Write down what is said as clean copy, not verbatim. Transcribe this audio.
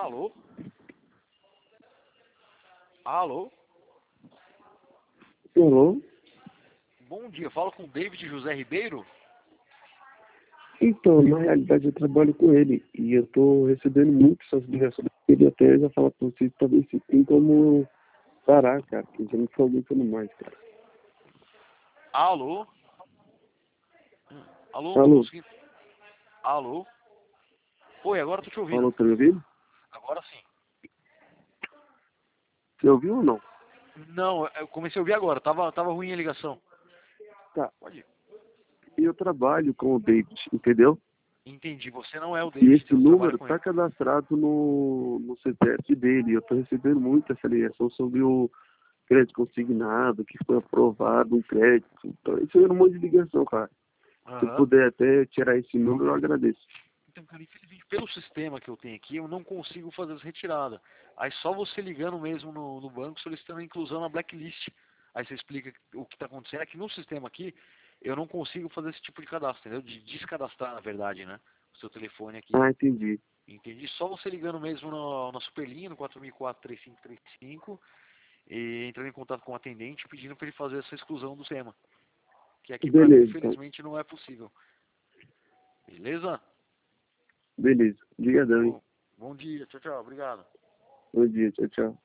Alô? Alô? Alô? Bom dia, falo com o David José Ribeiro? Então, na realidade eu trabalho com ele e eu tô recebendo muito essas ligações. Ele até já fala pra vocês, talvez se tem como parar, cara, que já não tô aguentando mais, cara. Alô? Alô, não tô Alô? conseguindo. Alô? Oi, agora eu tô te ouvindo. Alô, tá me ouvindo? Agora sim. Você ouviu ou não? Não, eu comecei a ouvir agora, tava ruim a ligação. Tá. Pode ir. Eu trabalho com o David, entendeu? Entendi, você não é o E David, esse então você trabalha número com tá ele. cadastrado no CPF dele. Eu tô recebendo muito essa ligação sobre o crédito consignado, que foi aprovado um crédito. Então, isso é um monte de ligação, cara. Se Aham. puder até tirar esse número, eu agradeço. Então, cara, infelizmente, pelo sistema que eu tenho aqui, eu não consigo fazer essa retirada. Aí só você ligando mesmo no banco, solicitando a inclusão na blacklist. Aí você explica o que está acontecendo. É que no sistema aqui, eu não consigo fazer esse tipo de cadastro, entendeu? De descadastrar, na verdade, né? O seu telefone aqui. Ah, entendi. Entendi. Só você ligando mesmo na Superlinha, no 4004-3535, e entrando em contato com o atendente, pedindo para ele fazer essa exclusão do sistema. Que aqui para mim, Beleza, então. infelizmente, não é possível. Beleza? Beleza. Obrigadão, hein? Bom dia. Tchau, tchau. Obrigado. Bom dia. Tchau, tchau.